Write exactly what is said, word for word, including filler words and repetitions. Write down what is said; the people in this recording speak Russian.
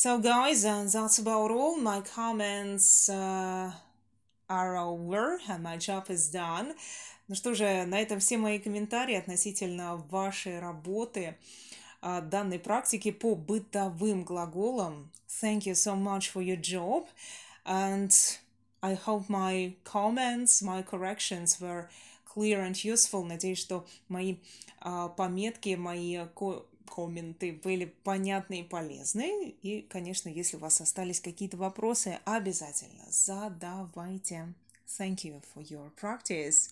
So, guys, and that's about all. My comments uh, are over, and my job is done. Ну что же, на этом все мои комментарии относительно вашей работы, а, данной практики по бытовым глаголам. Thank you so much for your job, and I hope my comments, my corrections were clear and useful. Надеюсь, что мои а, пометки, мои ко- комменты были понятны и полезны. И, конечно, если у вас остались какие-то вопросы, обязательно задавайте. Thank you for your practice.